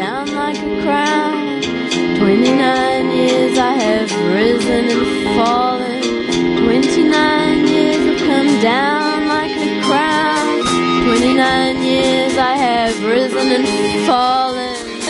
down like a crown. 29 years I have risen and fallen. 29 years have come down like a crown. 29 years I have risen and fallen.